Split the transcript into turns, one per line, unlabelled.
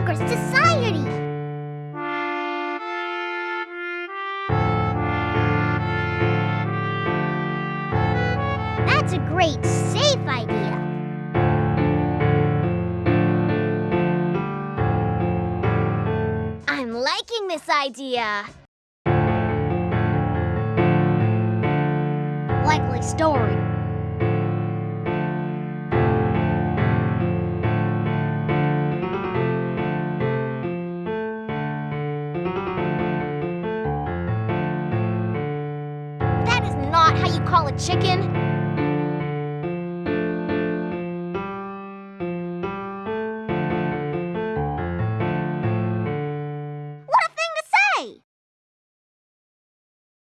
secret society. That's a great, safe idea. I'm liking this idea. Likely story. That is not how you call a chicken.